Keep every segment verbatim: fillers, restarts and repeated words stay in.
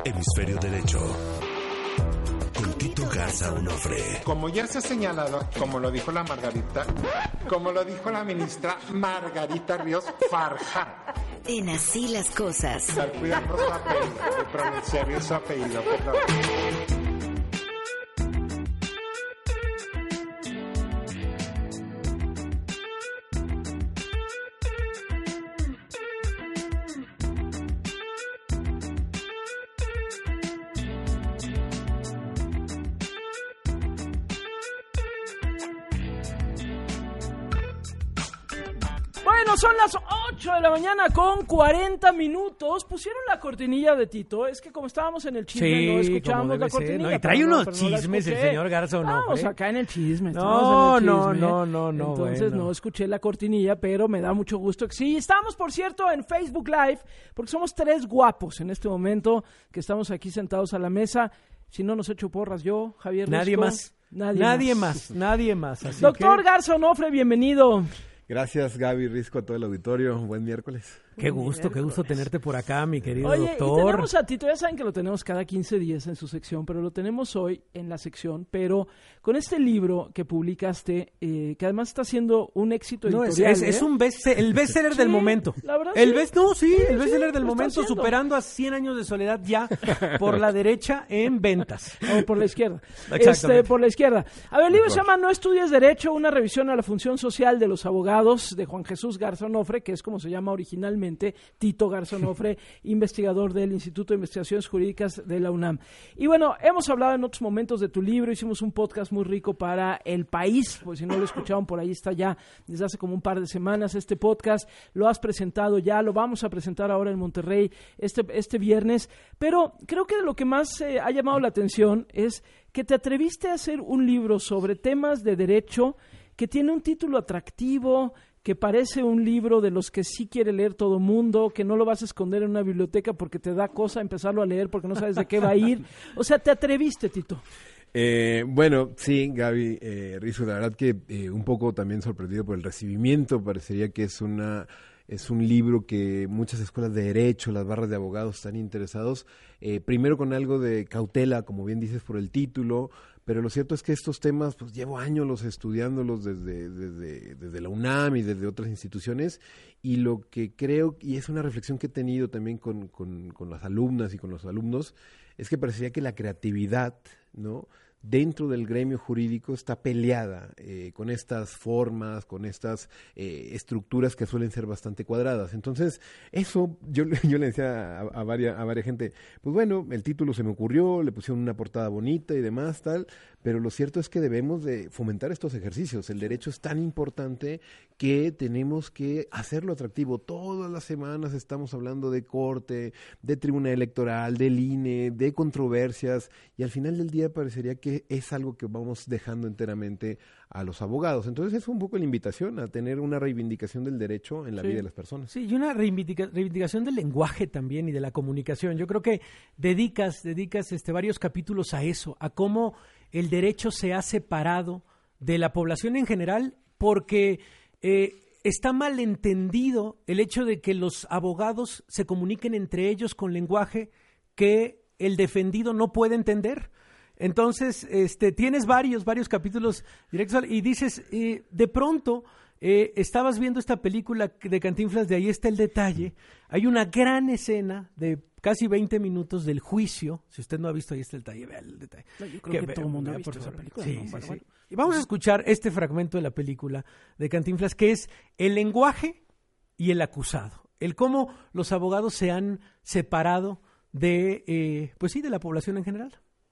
Hemisferio Derecho. Con Tito Garza Onofre. Como ya se ha señalado, como lo dijo la Margarita, como lo dijo la ministra Margarita Ríos Farjat. En Así las Cosas. Estar cuidando su apellido, de pronunciar bien su apellido, perdón. Bueno, son las ocho de la mañana con cuarenta minutos. Pusieron la cortinilla de Tito. Es que como estábamos en el chisme, sí, no escuchamos la cortinilla. Ser, ¿no? Y trae unos no, chismes no el señor Garza Onofre. Vamos acá en el chisme. No, en el no, chisme. no, no, no. Entonces bueno. no escuché la cortinilla, pero me da mucho gusto que sí. Estamos, por cierto, en Facebook Live, porque somos tres guapos en este momento que estamos aquí sentados a la mesa. Si no nos echo porras yo, Javier Nadie Risco, más. Nadie, nadie más. más. Nadie más. Así Doctor que... Garza Onofre, bienvenido. Gracias, Gaby Risco, a todo el auditorio. Buen miércoles. Qué gusto, qué gusto tenerte por acá, mi querido Oye, doctor. Y tenemos a Tito, ya saben que lo tenemos cada quince días en su sección, pero lo tenemos hoy en la sección, pero con este libro que publicaste, eh, que además está siendo un éxito no, editorial. Es, es, ¿eh? es un best, el bestseller sí, del momento. La verdad, el sí. best, no, sí, sí el bestseller sí, del momento, superando a cien años de soledad ya por la derecha en ventas. O por la izquierda. Exactamente. Este, por la izquierda. A ver, el libro se llama No estudies Derecho, una revisión a la función social de los abogados, de Juan Jesús Garza Onofre, que es como se llama originalmente, Tito Garza Onofre, investigador del Instituto de Investigaciones Jurídicas de la UNAM. Y bueno, hemos hablado en otros momentos de tu libro, hicimos un podcast muy rico para El País, pues si no lo escucharon, por ahí está ya desde hace como un par de semanas este podcast, lo has presentado ya, lo vamos a presentar ahora en Monterrey este, este viernes, pero creo que de lo que más eh, ha llamado la atención es que te atreviste a hacer un libro sobre temas de derecho que tiene un título atractivo, que parece un libro de los que sí quiere leer todo mundo, que no lo vas a esconder en una biblioteca porque te da cosa empezarlo a leer porque no sabes de qué va a ir. O sea, te atreviste, Tito. Eh, bueno, sí, Gaby eh, Rizzo, la verdad que eh, un poco también sorprendido por el recibimiento. Parecería que es una es un libro que muchas escuelas de derecho, las barras de abogados están interesados, eh, primero con algo de cautela, como bien dices, por el título. Pero lo cierto es que estos temas, pues llevo años los estudiándolos desde, desde, desde la UNAM y desde otras instituciones, y lo que creo, y es una reflexión que he tenido también con, con, con las alumnas y con los alumnos, es que parecería que la creatividad, ¿no?, dentro del gremio jurídico está peleada eh, con estas formas, con estas eh, estructuras que suelen ser bastante cuadradas. Entonces, eso yo, yo le decía a, a, varias, a varias gente, pues bueno, el título se me ocurrió, le pusieron una portada bonita y demás, tal, pero lo cierto es que debemos de fomentar estos ejercicios. El derecho es tan importante que tenemos que hacerlo atractivo. Todas las semanas estamos hablando de corte, de tribuna electoral, del I N E, de controversias, y al final del día parecería que es algo que vamos dejando enteramente a los abogados. Entonces es un poco la invitación a tener una reivindicación del derecho en la sí. vida de las personas. Sí, y una reivindica- reivindicación del lenguaje también y de la comunicación. Yo creo que dedicas, dedicas este, varios capítulos a eso, a cómo el derecho se ha separado de la población en general, porque eh, está mal entendido el hecho de que los abogados se comuniquen entre ellos con lenguaje que el defendido no puede entender. Entonces, este, tienes varios, varios capítulos directos y dices, eh, de pronto, eh, estabas viendo esta película de Cantinflas, de Ahí está el detalle, hay una gran escena de casi veinte minutos del juicio. Si usted no ha visto Ahí está el detalle, vea el detalle. No, yo creo que, que todo el mundo ha visto esa película. Sí, ¿no? sí, Bueno, sí. bueno. Y vamos a escuchar este fragmento de la película de Cantinflas, que es el lenguaje y el acusado. El cómo los abogados se han separado de, eh, pues sí, de la población en general.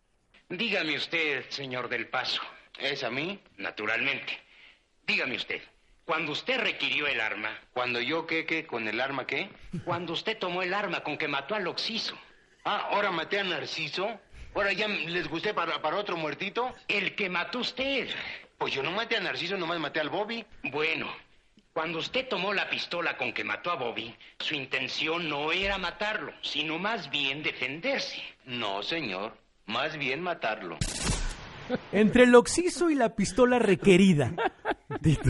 Dígame usted, señor del Paso. ¿Es a mí? Naturalmente. Dígame usted, cuando usted requirió el arma... ¿Cuando yo qué, qué? ¿Con el arma qué? Cuando usted tomó el arma con que mató al Oxiso. Ah, ¿ahora maté a Narciso? ¿Ahora ya les gusté para, para otro muertito? El que mató usted. Pues yo no maté a Narciso, nomás maté al Bobby. Bueno, cuando usted tomó la pistola con que mató a Bobby, su intención no era matarlo, sino más bien defenderse. No, señor. Más bien matarlo. Entre el Oxiso y la pistola requerida, Tito.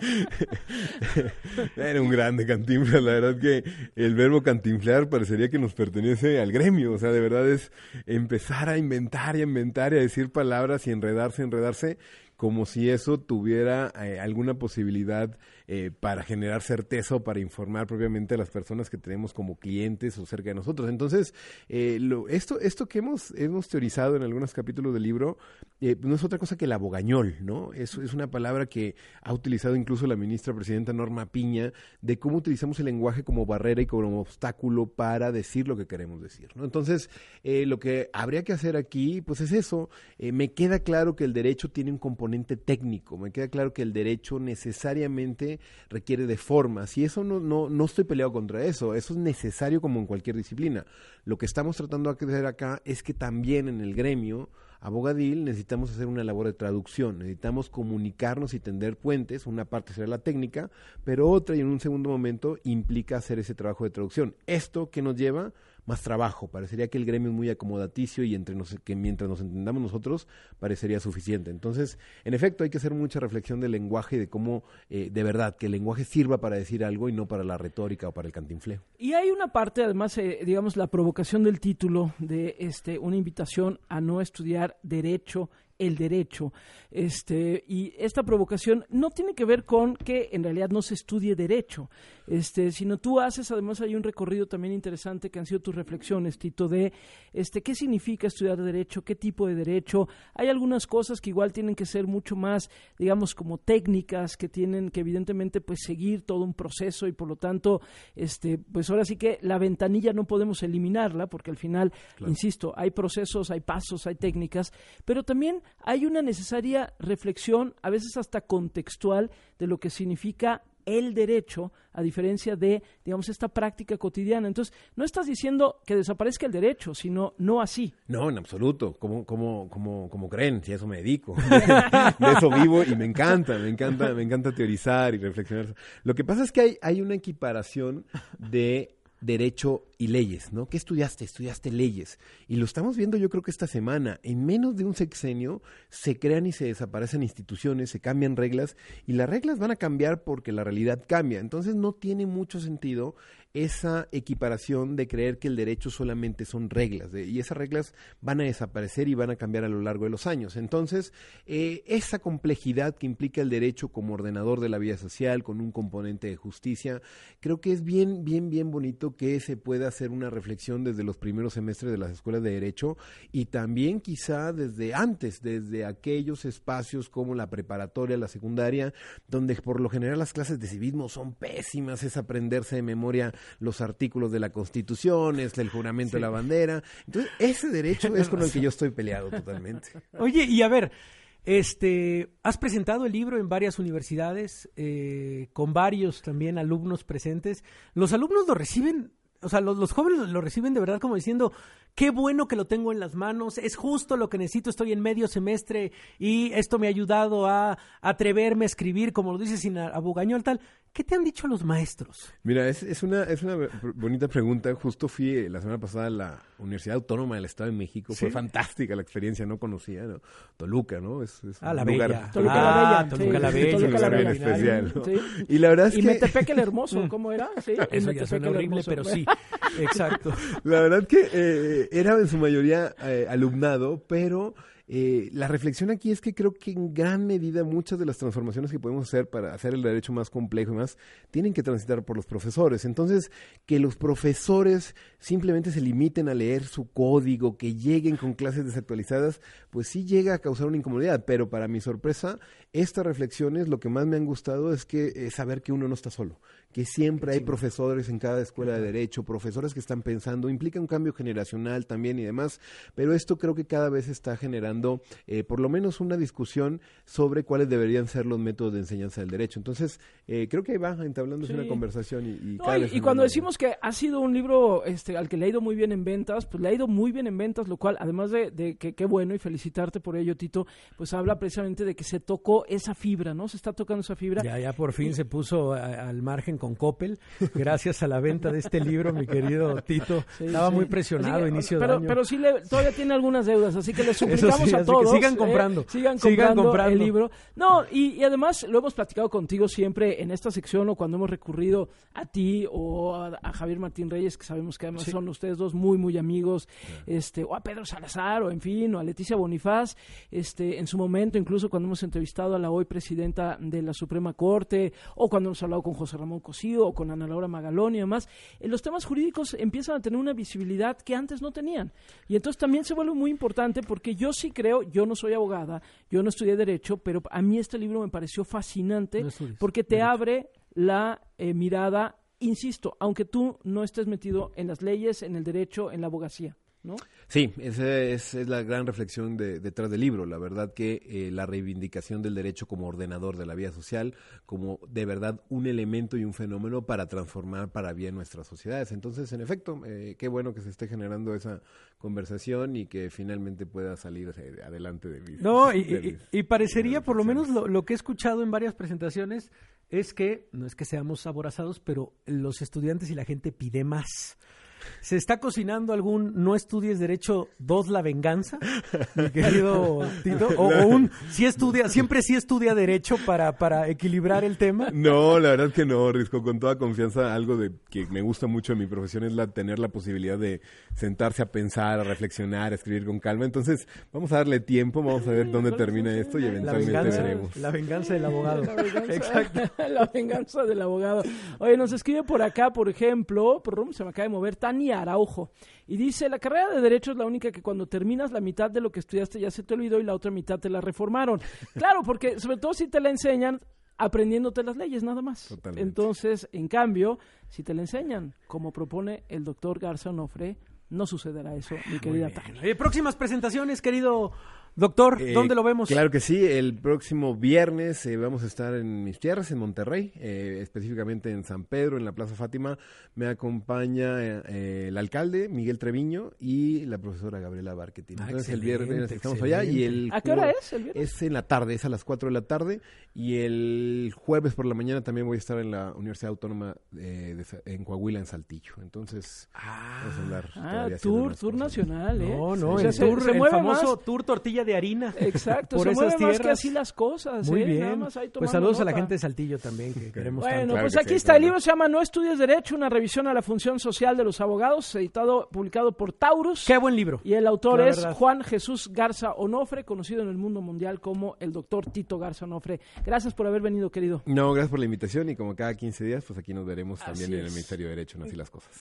Era un grande Cantinflas, la verdad que el verbo cantinflear parecería que nos pertenece al gremio, o sea, de verdad es empezar a inventar y a inventar y a decir palabras y enredarse, enredarse, como si eso tuviera eh, alguna posibilidad eh, para generar certeza o para informar propiamente a las personas que tenemos como clientes o cerca de nosotros. Entonces, eh, lo, esto esto que hemos hemos teorizado en algunos capítulos del libro eh, no es otra cosa que el abogañol, ¿no? Es, es una palabra que ha utilizado incluso la ministra presidenta Norma Piña, de cómo utilizamos el lenguaje como barrera y como obstáculo para decir lo que queremos decir, ¿no? Entonces, eh, lo que habría que hacer aquí, pues es eso. Eh, me queda claro que el derecho tiene un componente técnico, me queda claro que el derecho necesariamente requiere de formas y eso no, no, no estoy peleado contra eso, eso es necesario como en cualquier disciplina. Lo que estamos tratando de hacer acá es que también en el gremio abogadil necesitamos hacer una labor de traducción, necesitamos comunicarnos y tender puentes, una parte será la técnica, pero otra y en un segundo momento implica hacer ese trabajo de traducción. ¿Esto qué nos lleva? Más trabajo. Parecería que el gremio es muy acomodaticio y entre nos, que mientras nos entendamos nosotros parecería suficiente. Entonces, en efecto, hay que hacer mucha reflexión del lenguaje y de cómo, eh, de verdad, que el lenguaje sirva para decir algo y no para la retórica o para el cantinfleo. Y hay una parte, además, eh, digamos, la provocación del título de este una invitación a no estudiar derecho, el derecho, este y esta provocación no tiene que ver con que en realidad no se estudie derecho, este sino tú haces, además hay un recorrido también interesante que han sido tus reflexiones, Tito, de este qué significa estudiar derecho, qué tipo de derecho. Hay algunas cosas que igual tienen que ser mucho más, digamos, como técnicas, que tienen que evidentemente pues seguir todo un proceso y por lo tanto, este pues ahora sí que la ventanilla no podemos eliminarla porque al final, claro, insisto, hay procesos, hay pasos, hay técnicas, pero también hay una necesaria reflexión, a veces hasta contextual, de lo que significa el derecho, a diferencia de, digamos, esta práctica cotidiana. Entonces, no estás diciendo que desaparezca el derecho, sino no así. No, en absoluto. ¿Cómo, cómo, cómo, cómo creen? Si a eso me dedico. De eso vivo y me encanta, me encanta, me encanta teorizar y reflexionar. Lo que pasa es que hay, hay una equiparación de derecho y leyes, ¿no? ¿Qué estudiaste? Estudiaste leyes. Y lo estamos viendo yo creo que esta semana. En menos de un sexenio se crean y se desaparecen instituciones, se cambian reglas y las reglas van a cambiar porque la realidad cambia. Entonces no tiene mucho sentido esa equiparación de creer que el derecho solamente son reglas de, y esas reglas van a desaparecer y van a cambiar a lo largo de los años. Entonces, eh, esa complejidad que implica el derecho como ordenador de la vida social, con un componente de justicia, creo que es bien, bien, bien bonito que se pueda hacer una reflexión desde los primeros semestres de las escuelas de derecho y también quizá desde antes, desde aquellos espacios como la preparatoria, la secundaria, donde por lo general las clases de civismo son pésimas, es aprenderse de memoria los artículos de la Constitución, es el juramento sí. de la bandera. Entonces, ese derecho es con el que yo estoy peleado totalmente. Oye, y a ver, este, has presentado el libro en varias universidades, eh, con varios también alumnos presentes. Los alumnos lo reciben, o sea, los, los jóvenes lo reciben de verdad como diciendo, qué bueno que lo tengo en las manos, es justo lo que necesito, estoy en medio semestre y esto me ha ayudado a atreverme a escribir, como lo dices, sin abogañol tal. ¿Qué te han dicho los maestros? Mira, es, es, una, es una bonita pregunta. Justo fui la semana pasada a la Universidad Autónoma del Estado de México. ¿Sí? Fue fantástica la experiencia, no conocía, ¿no? Toluca, ¿no? Es, es ah, la un Bella. Lugar, Toluca ah, la Bella. Toluca sí, la Bella. Toluca la Bella. Especial, ¿no? Sí. Y la verdad es y que... Metepec el Hermoso, ¿cómo era? Sí, eso ya suena horrible, pero sí. Exacto. La verdad que eh, era en su mayoría eh, alumnado, pero... Eh, la reflexión aquí es que creo que en gran medida muchas de las transformaciones que podemos hacer para hacer el derecho más complejo y más, tienen que transitar por los profesores. Entonces, que los profesores simplemente se limiten a leer su código, que lleguen con clases desactualizadas, pues sí llega a causar una incomodidad, pero para mi sorpresa, estas reflexiones, lo que más me han gustado es que eh, saber que uno no está solo, que siempre hay profesores en cada escuela de derecho, profesores que están pensando, implica un cambio generacional también y demás, pero esto creo que cada vez está generando Eh, por lo menos una discusión sobre cuáles deberían ser los métodos de enseñanza del derecho. Entonces, eh, creo que ahí va entablándose sí. una conversación y, y no, cada y, vez y cuando decimos que ha sido un libro este, al que le ha ido muy bien en ventas, pues le ha ido muy bien en ventas, lo cual, además de, de que qué bueno y felicitarte por ello, Tito, pues habla precisamente de que se tocó esa fibra, ¿no? Se está tocando esa fibra. Ya, ya por fin y... se puso a, al margen con Coppel, gracias a la venta de este libro, mi querido Tito. Sí, Estaba sí. muy presionado a inicio pero, de año. Pero sí, le, todavía tiene algunas deudas, así que le suplicamos invitamos Sí, a así que todos. sigan eh, comprando. sigan, Sigan comprando comprando. el libro. No, y, y además lo hemos platicado contigo siempre en esta sección o cuando hemos recurrido a ti o a, a Javier Martín Reyes, que sabemos que además Sí. son ustedes dos muy, muy amigos, este, o a Pedro Salazar, o en fin, o a Leticia Bonifaz, este, en su momento, incluso cuando hemos entrevistado a la hoy presidenta de la Suprema Corte, o cuando hemos hablado con José Ramón Cosío, o con Ana Laura Magalón y demás, eh, los temas jurídicos empiezan a tener una visibilidad que antes no tenían. Y entonces también se vuelve muy importante porque yo sí creo, yo no soy abogada, yo no estudié Derecho, pero a mí este libro me pareció fascinante No estudies porque te Derecho. abre la eh, mirada, insisto, aunque tú no estés metido en las leyes, en el derecho, en la abogacía, ¿no? Sí, esa es, es la gran reflexión de, detrás del libro. La verdad que eh, la reivindicación del derecho como ordenador de la vida social, como de verdad un elemento y un fenómeno para transformar para bien nuestras sociedades. Entonces, en efecto, eh, qué bueno que se esté generando esa conversación y que finalmente pueda salir eh, adelante de mis... No, y, de y- mis- y parecería, de por lo menos reflexiones. lo, lo que he escuchado en varias presentaciones, es que, no es que seamos aborazados, pero los estudiantes y la gente pide más. ¿Se está cocinando algún no estudies Derecho dos la venganza, mi querido Tito? O, o un sí estudia, siempre sí estudia Derecho para, para equilibrar el tema. No, la verdad que no, Risco, con toda confianza, algo de que me gusta mucho en mi profesión es la tener la posibilidad de sentarse a pensar, a reflexionar, a escribir con calma. Entonces, vamos a darle tiempo, vamos a ver dónde termina esto y La eventualmente venganza, veremos. la venganza del abogado. La venganza, Exacto. la venganza del abogado. Oye, nos escribe por acá, por ejemplo, por se me acaba de mover, Tania Araujo, y dice, la carrera de Derecho es la única que cuando terminas la mitad de lo que estudiaste ya se te olvidó y la otra mitad te la reformaron. Claro, porque sobre todo si te la enseñan aprendiéndote las leyes, nada más. Totalmente. Entonces, en cambio, si te la enseñan, como propone el doctor Garza Onofre, no sucederá eso, mi querida Tania. Eh, próximas presentaciones, querido doctor, Eh, ¿dónde lo vemos? Claro que sí, el próximo viernes eh, vamos a estar en mis tierras, en Monterrey, eh, específicamente en San Pedro, en la Plaza Fátima. Me acompaña eh, el alcalde, Miguel Treviño, y la profesora Gabriela Barquetín. Ah, Entonces el excelente, viernes estamos allá y el... ¿A qué hora jue- es el viernes? Es en la tarde, es a las cuatro de la tarde, y el jueves por la mañana también voy a estar en la Universidad Autónoma eh, de Sa- en Coahuila, en Saltillo. Entonces vamos a andar Ah, todavía haciendo tour, unas tour cosas. nacional, ¿eh? No, no, O sea, el, se- tour, se el mueve famoso más- tour tortilla de harina. Exacto, por se esas mueve más que tierras. así las cosas, Muy ¿eh? Nada bien. más ahí Pues tomando saludos a la nota. gente de Saltillo también, que queremos Bueno, tanto. Claro pues que aquí sí, está, el claro. libro se llama No estudies Derecho, una revisión a la función social de los abogados, editado, publicado por Taurus. Qué buen libro. Y el autor La es verdad. Juan Jesús Garza Onofre, conocido en el mundo mundial como el doctor Tito Garza Onofre. Gracias por haber venido, querido. No, gracias por la invitación y como cada quince días, pues aquí nos veremos también Así en el es. Ministerio de Derecho, en Así las Cosas.